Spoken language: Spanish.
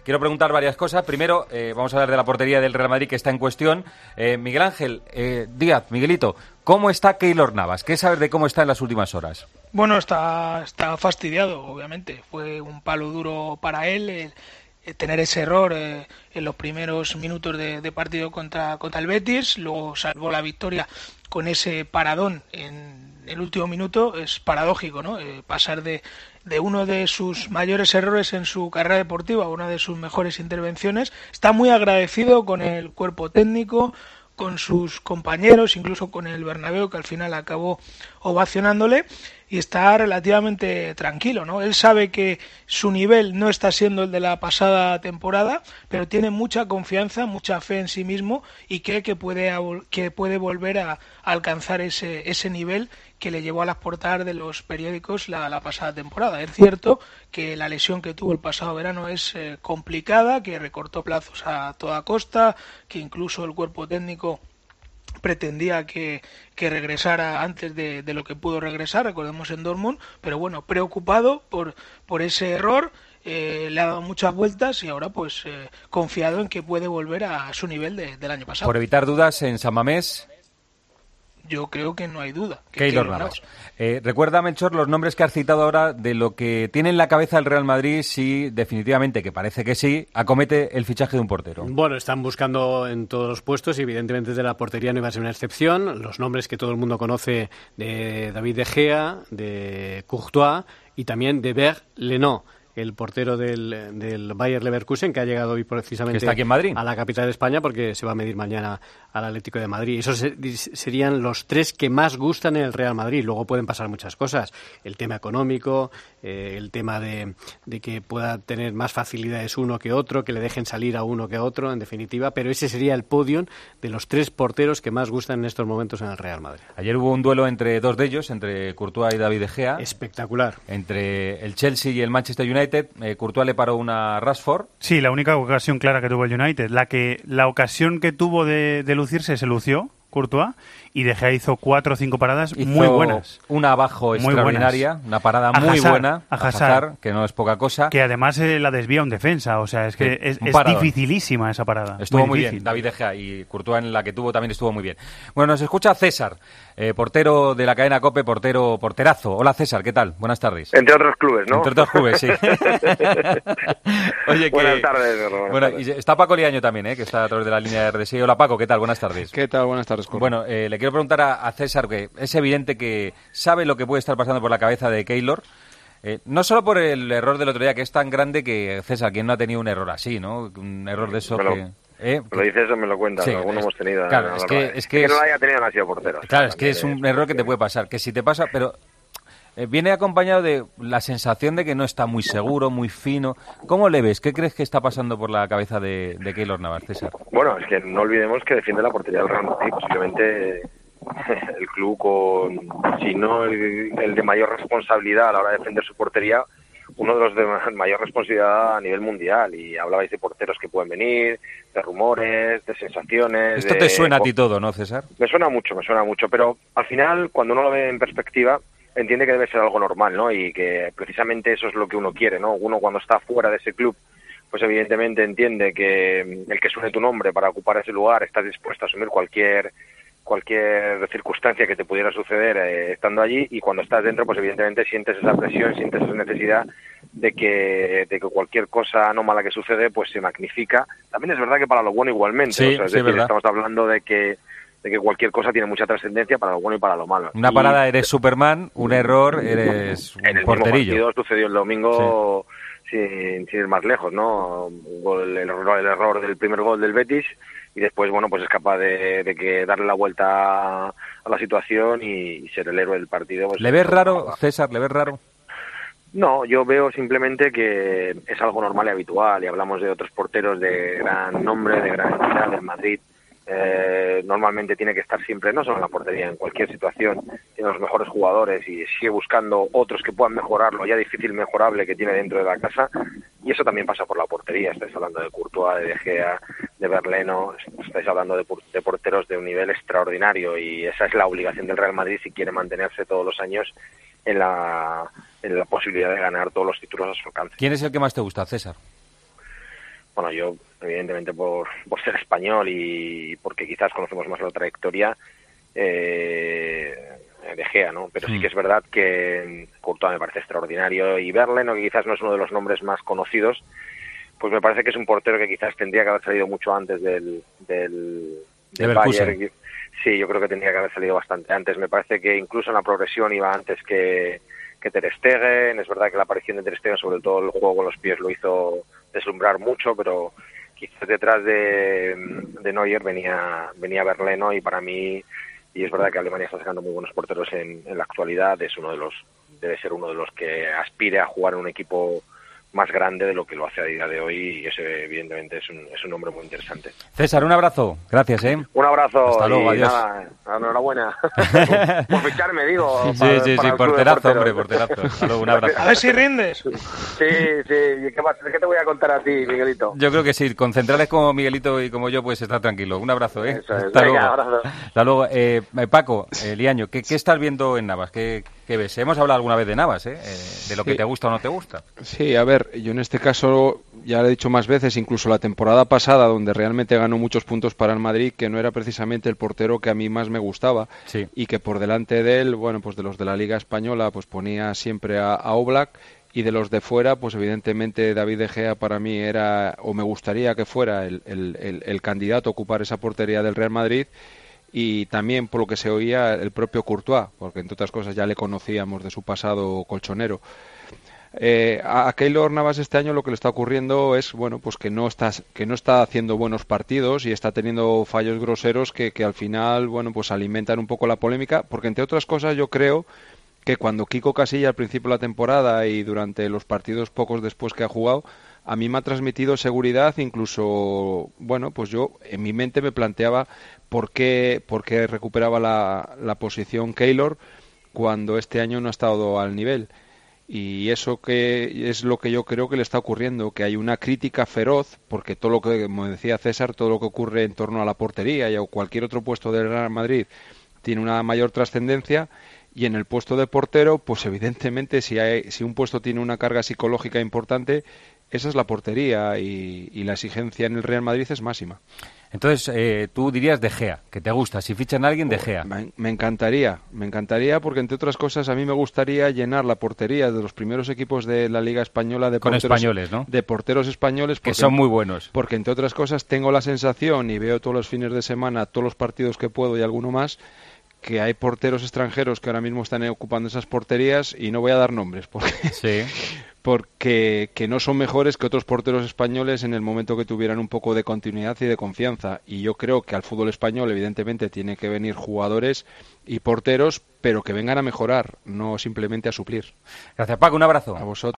quiero preguntar varias cosas. Primero, vamos a hablar de la portería del Real Madrid que está en cuestión. Miguel Ángel Díaz, Miguelito, ¿cómo está Keylor Navas? ¿Qué sabes de cómo está en las últimas horas? Bueno, está fastidiado, obviamente. Fue un palo duro para él tener ese error en los primeros minutos de partido contra el Betis. Luego salvó la victoria con ese paradón en el último minuto. Es paradójico, ¿no? Pasar de uno de sus mayores errores en su carrera deportiva a una de sus mejores intervenciones. Está muy agradecido con el cuerpo técnico, con sus compañeros, incluso con el Bernabéu, que al final acabó ovacionándole, y está relativamente tranquilo, ¿no? Él sabe que su nivel no está siendo el de la pasada temporada, pero tiene mucha confianza, mucha fe en sí mismo y cree que puede volver a alcanzar ese nivel que le llevó a las portadas de los periódicos la pasada temporada. Es cierto que la lesión que tuvo el pasado verano es complicada, que recortó plazos a toda costa, que incluso el cuerpo técnico pretendía que regresara antes de lo que pudo regresar, recordemos en Dortmund, pero bueno, preocupado por ese error, le ha dado muchas vueltas y ahora pues confiado en que puede volver a su nivel del año pasado. Por evitar dudas, en San Mamés... Yo creo que no hay duda. Keylor Navas. Recuerda, Melchor, los nombres que has citado ahora de lo que tiene en la cabeza el Real Madrid si definitivamente, que parece que sí, acomete el fichaje de un portero. Bueno, están buscando en todos los puestos y evidentemente de la portería no iba a ser una excepción. Los nombres que todo el mundo conoce de David De Gea, de Courtois y también de Bernd, el portero del Bayer Leverkusen, que ha llegado hoy precisamente está aquí en Madrid, a la capital de España, porque se va a medir mañana al Atlético de Madrid. Esos serían los tres que más gustan en el Real Madrid. Luego pueden pasar muchas cosas. El tema económico, el tema de que pueda tener más facilidades uno que otro, que le dejen salir a uno que a otro, en definitiva. Pero ese sería el podium de los tres porteros que más gustan en estos momentos en el Real Madrid. Ayer hubo un duelo entre dos de ellos, entre Courtois y David De Gea. Espectacular. Entre el Chelsea y el Manchester United. Courtois le paró una Rashford. Sí, la única ocasión clara que tuvo el United. La ocasión que tuvo de lucirse se lució Courtois, y De Gea hizo 4 o 5 paradas muy buenas. Una abajo muy extraordinaria, buenas. Una parada muy buena a Hazard, que no es poca cosa. Que además la desvía un defensa, o sea, es que es dificilísima esa parada. Estuvo muy bien, David De Gea, y Courtois en la que tuvo también estuvo muy bien. Bueno, nos escucha César, portero de la cadena COPE, porterazo. Hola César, ¿qué tal? Buenas tardes. Entre otros clubes, ¿no? Entre otros clubes, sí. Oye, buenas tardes. Bueno, y está Paco Liaño también, que está a través de la línea de RDSI. Hola Paco, ¿qué tal? Buenas tardes. ¿Qué tal? Buenas tardes. Bueno, le quiero preguntar a César, que es evidente que sabe lo que puede estar pasando por la cabeza de Keylor, no solo por el error del otro día, que es tan grande que, César, ¿quién no ha tenido un error así, no? Un error de eso me lo dices o me lo cuentas, sí, alguno hemos tenido. Claro, es que no lo haya tenido, no ha sido portero. Claro, es que es un error que te puede pasar, que si te pasa, pero viene acompañado de la sensación de que no está muy seguro, muy fino. ¿Cómo le ves? ¿Qué crees que está pasando por la cabeza de Keylor Navas, César? Bueno, es que no olvidemos que defiende la portería del Real Madrid, posiblemente el club con, si no el de mayor responsabilidad a la hora de defender su portería, uno de los de mayor responsabilidad a nivel mundial. Y hablabais de porteros que pueden venir, de rumores, de sensaciones. Esto te suena a ti todo, ¿no, César? Me suena mucho, pero al final, cuando uno lo ve en perspectiva, entiende que debe ser algo normal, ¿no? Y que precisamente eso es lo que uno quiere, ¿no? Uno cuando está fuera de ese club, pues evidentemente entiende que el que suene tu nombre para ocupar ese lugar, estás dispuesto a asumir cualquier circunstancia que te pudiera suceder estando allí, y cuando estás dentro, pues evidentemente sientes esa presión, sientes esa necesidad de que cualquier cosa anómala que sucede pues se magnifica. También es verdad que para lo bueno igualmente, sí, es decir, estamos hablando de que cualquier cosa tiene mucha trascendencia para lo bueno y para lo malo. Una parada eres Superman, un error eres un en el porterillo. Mismo partido sucedió el domingo, sí. sin ir más lejos, ¿no? El error del primer gol del Betis, y después, bueno, pues es capaz de darle la vuelta a la situación y ser el héroe del partido. Pues, ¿le ves raro, César? ¿Le ves raro? No, yo veo simplemente que es algo normal y habitual, y hablamos de otros porteros de gran nombre, de gran entidad del Madrid. Normalmente tiene que estar siempre, no solo en la portería, en cualquier situación, tiene los mejores jugadores y sigue buscando otros que puedan mejorarlo, ya difícil mejorable que tiene dentro de la casa, y eso también pasa por la portería. Estáis hablando de Courtois, de De Gea, de Berleno, estáis hablando de porteros de un nivel extraordinario, y esa es la obligación del Real Madrid si quiere mantenerse todos los años en la posibilidad de ganar todos los títulos a su alcance. ¿Quién es el que más te gusta, César? bueno, yo evidentemente por ser español y porque quizás conocemos más la trayectoria, De Gea, ¿no? Pero sí que es verdad que Courtois me parece extraordinario, y Verlen, que quizás no es uno de los nombres más conocidos, pues me parece que es un portero que quizás tendría que haber salido mucho antes del Bayern. Sí, yo creo que tendría que haber salido bastante antes. Me parece que incluso en la progresión iba antes que Ter Stegen. Es verdad que la aparición de Ter Stegen, sobre todo el juego con los pies, lo hizo deslumbrar mucho, pero quizás detrás de Neuer venía Verlen, ¿no? Y para mí, y es verdad que Alemania está sacando muy buenos porteros en la actualidad, debe ser uno de los que aspire a jugar en un equipo más grande de lo que lo hace a día de hoy, y ese evidentemente es un hombre muy interesante. César, un abrazo. Gracias, ¿eh? Un abrazo. Hasta luego, adiós. Nada, enhorabuena. por ficharme, digo. Sí, porterazo, hombre, porterazo. Hasta luego, un abrazo. A ver si rindes. Sí. ¿Qué te voy a contar a ti, Miguelito? Yo creo que sí, con centrales como Miguelito y como yo, pues está tranquilo. Un abrazo, ¿eh? Eso es. Hasta Venga, luego. abrazo. Hasta luego. Paco, Liaño, ¿qué estás viendo en Navas? ¿Qué ves? Hemos hablado alguna vez de Navas, ¿eh? De lo que te gusta o no te gusta. Sí, a ver, yo en este caso ya lo he dicho más veces, incluso la temporada pasada, donde realmente ganó muchos puntos para el Madrid, que no era precisamente el portero que a mí más me gustaba, sí. Y que por delante de él, bueno, pues de los de la Liga Española, pues ponía siempre a Oblak, y de los de fuera, pues evidentemente David De Gea para mí era, o me gustaría que fuera el candidato a ocupar esa portería del Real Madrid. Y también, por lo que se oía, el propio Courtois, porque entre otras cosas ya le conocíamos de su pasado colchonero. A Keylor Navas este año lo que le está ocurriendo es, bueno, pues que no está haciendo buenos partidos y está teniendo fallos groseros que al final, bueno, pues alimentan un poco la polémica, porque entre otras cosas yo creo que cuando Kiko Casilla al principio de la temporada y durante los partidos pocos después que ha jugado, a mí me ha transmitido seguridad, incluso, bueno, pues yo en mi mente me planteaba por qué recuperaba la posición Keylor cuando este año no ha estado al nivel. Y eso que es lo que yo creo que le está ocurriendo, que hay una crítica feroz, porque todo lo que, como decía César, todo lo que ocurre en torno a la portería y a cualquier otro puesto del Real Madrid tiene una mayor trascendencia, y en el puesto de portero, pues evidentemente si un puesto tiene una carga psicológica importante, esa es la portería, y la exigencia en el Real Madrid es máxima. Entonces, tú dirías De Gea, que te gusta. Si fichan a alguien, De Gea. Me encantaría, porque entre otras cosas a mí me gustaría llenar la portería de los primeros equipos de la Liga Española de porteros españoles, ¿no? De porteros españoles. Que son muy buenos. Porque entre otras cosas tengo la sensación, y veo todos los fines de semana, todos los partidos que puedo y alguno más, que hay porteros extranjeros que ahora mismo están ocupando esas porterías, y no voy a dar nombres porque que no son mejores que otros porteros españoles en el momento que tuvieran un poco de continuidad y de confianza. Y yo creo que al fútbol español evidentemente tiene que venir jugadores y porteros, pero que vengan a mejorar, no simplemente a suplir. Gracias, Paco, un abrazo. A vosotros.